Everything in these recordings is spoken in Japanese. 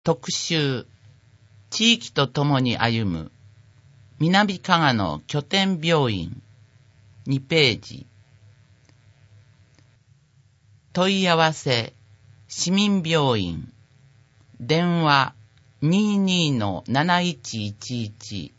特集、地域とともに歩む、南加賀の拠点病院、2ページ。問い合わせ、市民病院、電話 22-7111。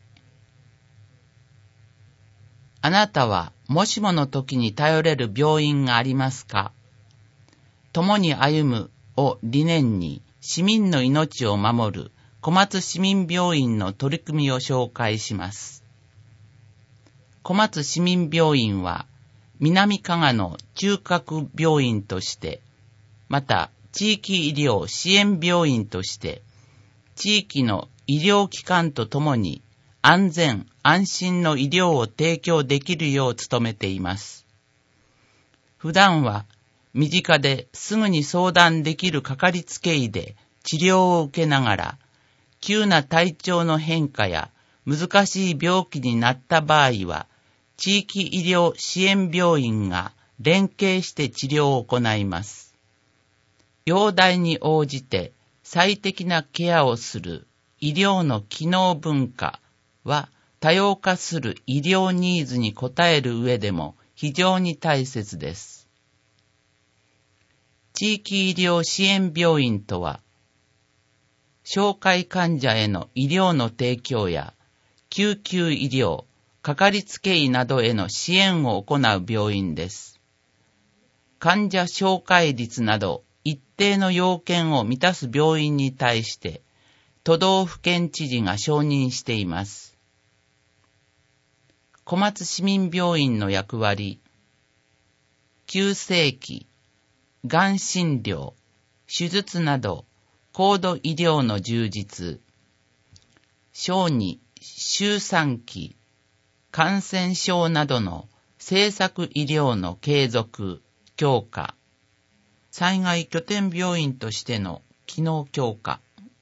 あなたはもしもの時に頼れる病院がありますか？共に歩むを理念に市民の命を守る小松市民病院の取り組みを紹介します。小松市民病院は南加賀の中核病院として、また地域医療支援病院として、地域の医療機関とともに安全・安心の医療を提供できるよう努めています。普段は身近ですぐに相談できるかかりつけ医で治療を受けながら、急な体調の変化や難しい病気になった場合は、地域医療支援病院が連携して治療を行います。容体に応じて最適なケアをする医療の機能文化は、多様化する医療ニーズに応える上でも非常に大切です。地域医療支援病院とは、紹介患者への医療の提供や、救急医療、かかりつけ医などへの支援を行う病院です。患者紹介率など一定の要件を満たす病院に対して、都道府県知事が承認しています。小松市民病院の役割、急性期、がん診療、手術など高度医療の充実、小児、周産期、感染症などの政策医療の継続、強化、災害拠点病院としての機能強化、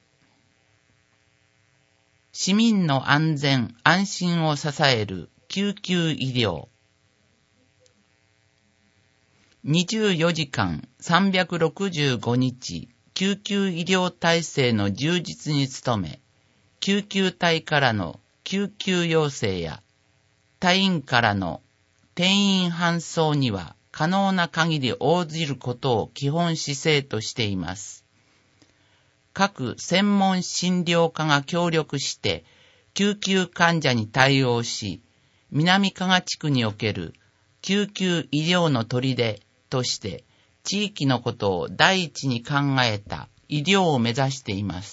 市民の安全・安心を支える救急医療、24時間365日救急医療体制の充実に努め、救急隊からの救急要請や隊員からの転院搬送には可能な限り応じることを基本姿勢としています。各専門診療科が協力して救急患者に対応し、南加賀地区における救急医療の砦として地域のことを第一に考えた医療を目指しています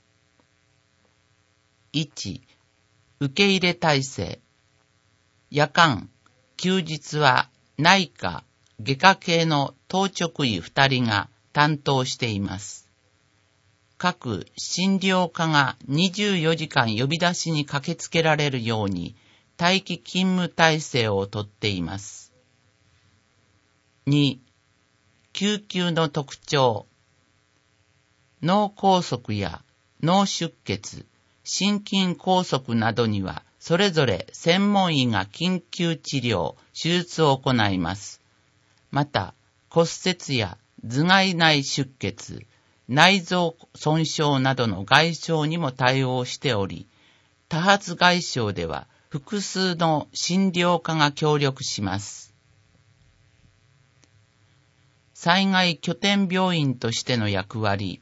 。1、受け入れ体制。夜間、休日は内科、外科系の当直医2人が担当しています。各診療科が24時間呼び出しに駆けつけられるように待機勤務体制をとっています。2、救急の特徴。脳梗塞や脳出血、心筋梗塞などにはそれぞれ専門医が緊急治療、手術を行います。また、骨折や頭蓋内出血、内臓損傷などの外傷にも対応しており、多発外傷では複数の診療科が協力します。災害拠点病院としての役割。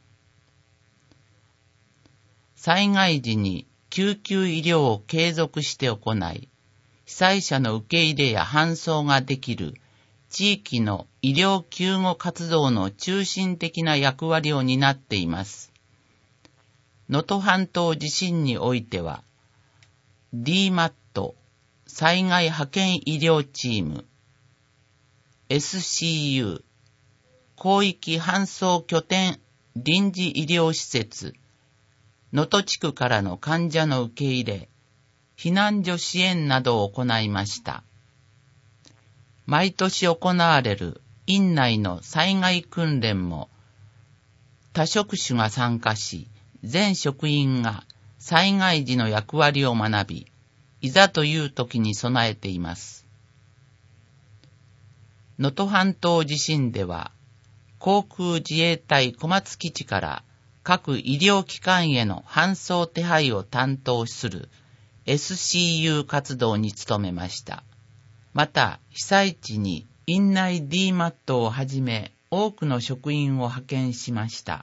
災害時に救急医療を継続して行い、被災者の受け入れや搬送ができる地域の医療救護活動の中心的な役割を担っています。能登半島地震においては、DMAT 災害派遣医療チーム、SCU 広域搬送拠点臨時医療施設、能登地区からの患者の受け入れ、避難所支援などを行いました。毎年行われる院内の災害訓練も多職種が参加し、全職員が災害時の役割を学び、いざという時に備えています。能登半島地震では、航空自衛隊小松基地から各医療機関への搬送手配を担当する SCU 活動に努めました。また、被災地に院内 DMAT をはじめ多くの職員を派遣しました。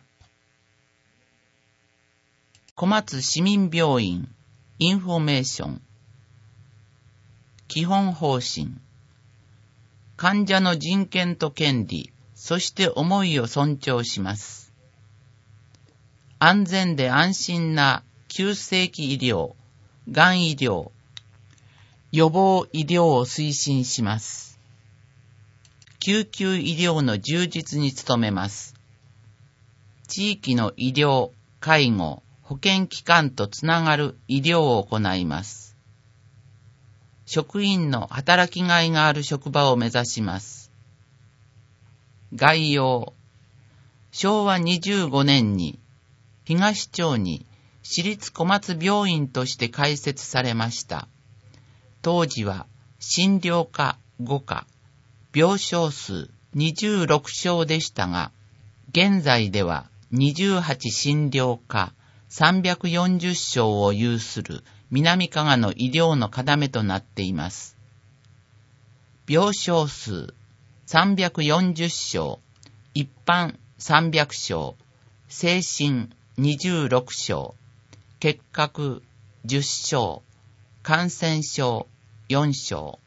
小松市民病院インフォメーション基本方針。患者の人権と権利、そして思いを尊重します。安全で安心な急性期医療、がん医療、予防医療を推進します。救急医療の充実に努めます。地域の医療、介護、保健機関とつながる医療を行います。職員の働きがいがある職場を目指します。概要。昭和25年に東町に市立小松病院として開設されました。当時は診療科5科、病床数26床でしたが、現在では28診療科340床を有する南加賀の医療の要となっています。病床数340床、一般300床、精神26床、結核10床、感染症4床。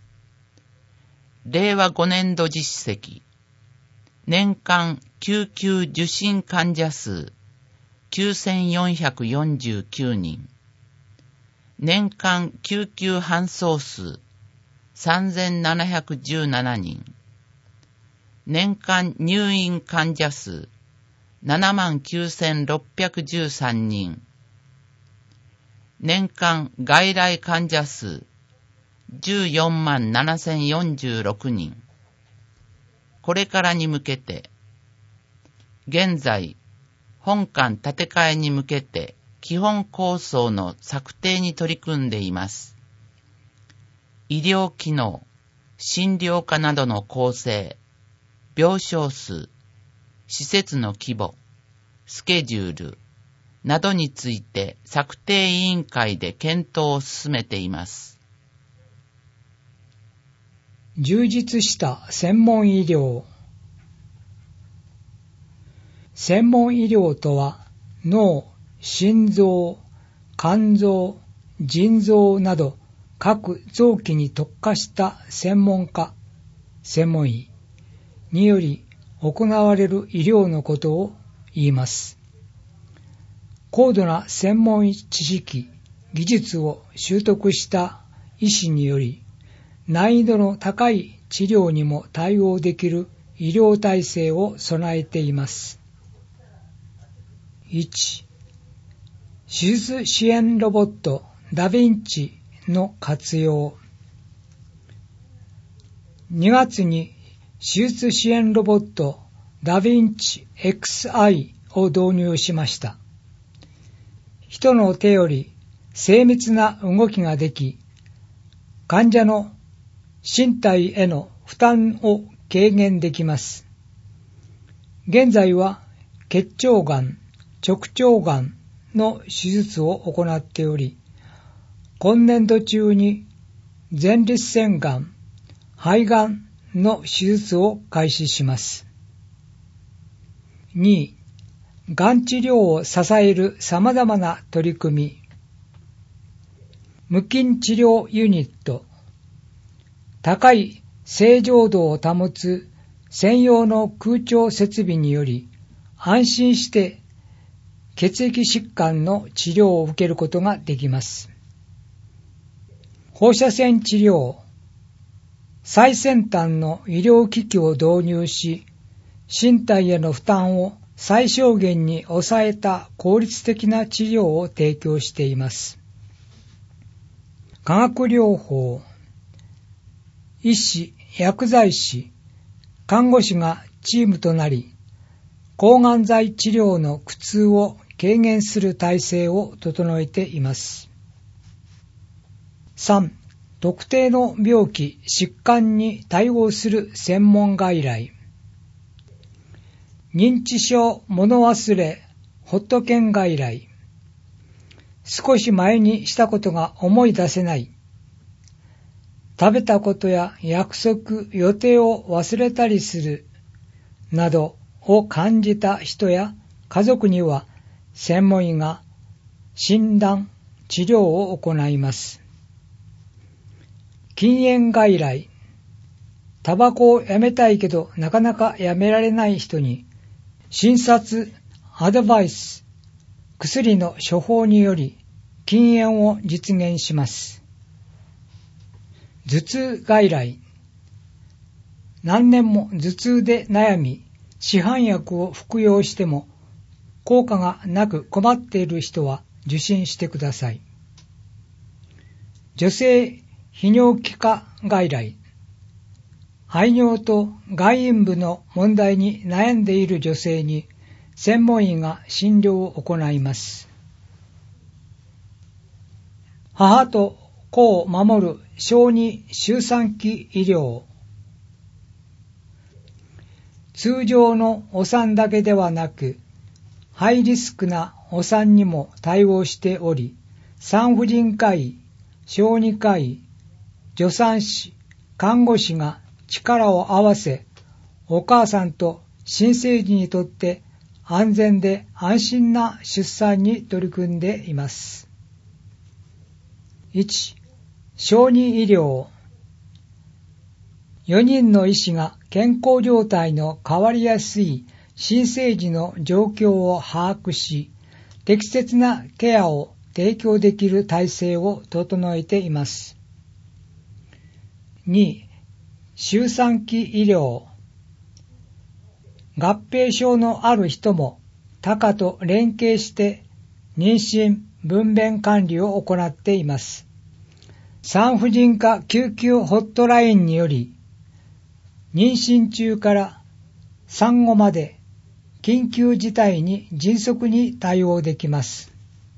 令和5年度実績。年間救急受診患者数9449人。年間救急搬送数3717人。年間入院患者数79613人。年間外来患者数147,046人。これからに向けて、現在、本館建て替えに向けて基本構想の策定に取り組んでいます。医療機能、診療科などの構成、病床数、施設の規模、スケジュールなどについて策定委員会で検討を進めています。 充実した専門医療。専門医療とは、脳、心臓、肝臓、腎臓など各臓器に特化した専門家、専門医により行われる医療のことを言います。高度な専門知識、技術を習得した医師により、難易度の高い治療にも対応できる医療体制を備えています。1. 手術支援ロボットダヴィンチの活用。2月に手術支援ロボットダヴィンチ XI を導入しました。人の手より精密な動きができ、患者の身体への負担を軽減できます。現在は結腸がん、直腸がんの手術を行っており、今年度中に前立腺がん、肺がんの手術を開始します。2. がん治療を支える様々な取り組み。無菌治療ユニット。高い清浄度を保つ専用の空調設備により、安心して血液疾患の治療を受けることができます。放射線治療。最先端の医療機器を導入し、身体への負担を最小限に抑えた効率的な治療を提供しています。化学療法。医師、薬剤師、看護師がチームとなり、抗がん剤治療の苦痛を軽減する体制を整えています。3. 特定の病気、疾患に対応する専門外来。認知症、物忘れ、 ホット犬外来。少し前にしたことが思い出せない。食べたことや約束、予定を忘れたりするなどを感じた人や家族には専門医が診断、治療を行います。禁煙外来。タバコをやめたいけどなかなかやめられない人に診察、アドバイス、薬の処方により禁煙を実現します。頭痛外来。何年も頭痛で悩み、市販薬を服用しても効果がなく困っている人は受診してください。女性泌尿器科外来。排尿と外陰部の問題に悩んでいる女性に専門医が診療を行います。母と子を守る小児周産期医療。通常のお産だけではなく、ハイリスクなお産にも対応しており、産婦人科医、小児科医、助産師、看護師が力を合わせ、お母さんと新生児にとって安全で安心な出産に取り組んでいます。1. 小児医療。4人の医師が健康状態の変わりやすい新生児の状況を把握し、適切なケアを提供できる体制を整えています。2. 周産期医療。合併症のある人も他科と連携して妊娠・分娩管理を行っています。産婦人科救急ホットラインにより、妊娠中から産後まで緊急事態に迅速に対応できます。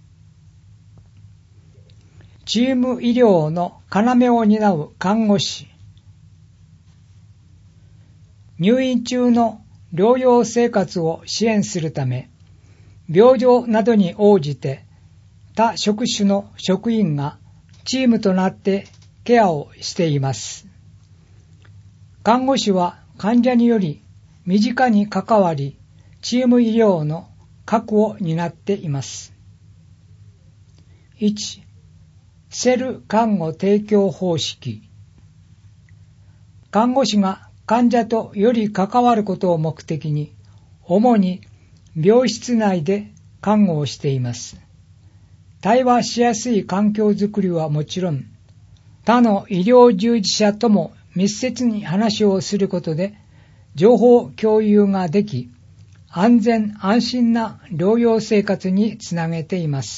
チーム医療の要を担う看護師。入院中の療養生活を支援するため、病状などに応じて他職種の職員がチームとなってケアをしています。看護師は患者により身近に関わり、チーム医療の核を担っています。1. セル看護提供方式。看護師が患者とより関わることを目的に、主に病室内で看護をしています。対話しやすい環境づくりはもちろん、他の医療従事者とも密接に話をすることで、情報共有ができ、安全安心な療養生活につなげています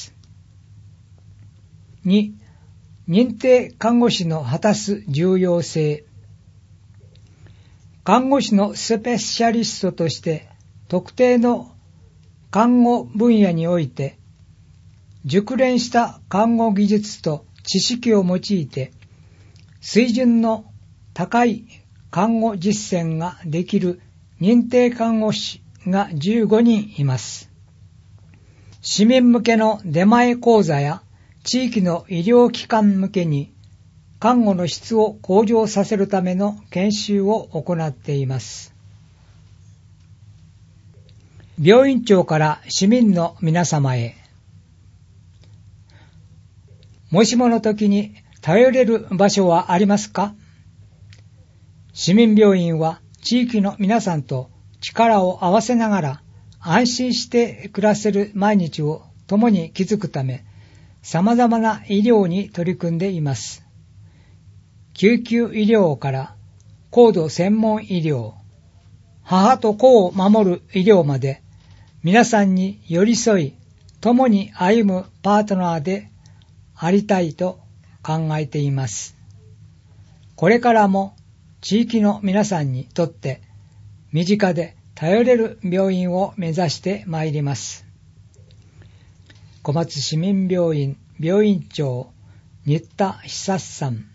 。2. 認定看護師の果たす重要性。看護師のスペシャリストとして特定の看護分野において熟練した看護技術と知識を用いて水準の高い看護実践ができる認定看護師が15人います。市民向けの出前講座や地域の医療機関向けに看護の質を向上させるための研修を行っています。病院長から市民の皆様へ。もしもの時に頼れる場所はありますか？市民病院は地域の皆さんと力を合わせながら安心して暮らせる毎日を共に築くため、様々な医療に取り組んでいます。救急医療から高度専門医療、母と子を守る医療まで、皆さんに寄り添い、共に歩むパートナーでありたいと考えています。これからも地域の皆さんにとって身近で頼れる病院を目指してまいります。小松市民病院病院長新田久さん。